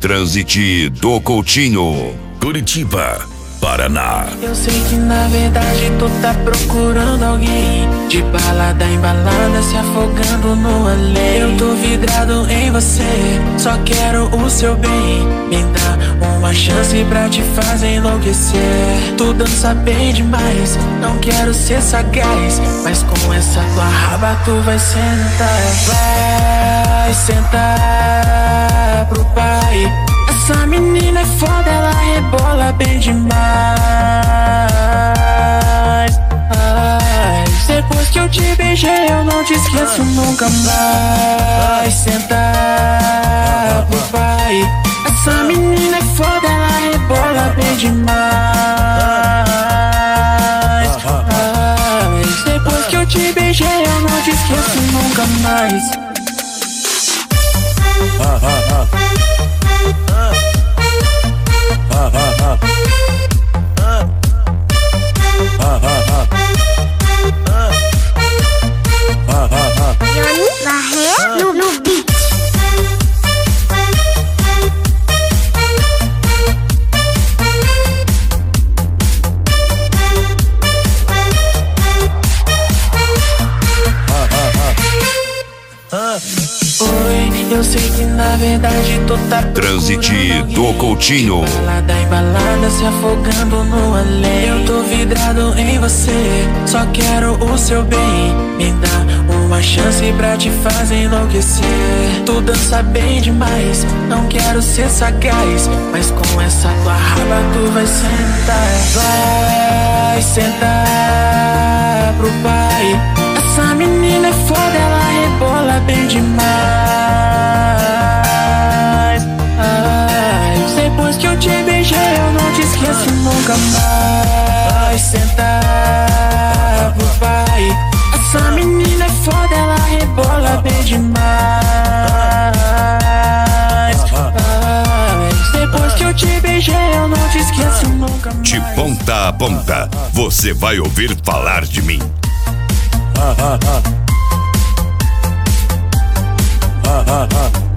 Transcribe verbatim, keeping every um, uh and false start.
Transite do Coutinho, Curitiba, Paraná. Eu sei que na verdade tu tá procurando alguém, de balada em balada, se afogando no além. Eu tô vidrado em você, só quero o seu bem. Me dá uma chance pra te fazer enlouquecer. Tu dança bem demais, não quero ser sagaz, mas com essa tua raba tu vai sentar. Vai sentar pro pai. Essa menina é foda, ela rebola bem demais. Ai, depois que eu te beijei eu não te esqueço nunca mais. Sentar pro pai. Essa menina é foda, ela rebola bem demais. Ai, depois que eu te beijei eu não te esqueço nunca mais. No, no beat. Oi, eu sei que na verdade tu tá Transite do Coutinho, balada em balada, se afogando no além. Eu tô vidrado em você, só quero o seu bem. Me dá uma chance pra te fazer enlouquecer. Tu dança bem demais, não quero ser sagaz, mas com essa tua raba tu vai sentar. Vai sentar pro pai. Essa menina é foda, ela rebola bem demais. Ai, depois que eu te beijei eu não te esqueço nunca mais. Sentar pro pai. Essa menina é foda, ela rebola bem demais. Ai, depois que eu te beijei eu não te esqueço nunca mais. de ponta a ponta, você vai ouvir falar de mim. Ha ha ha. Ha ha ha.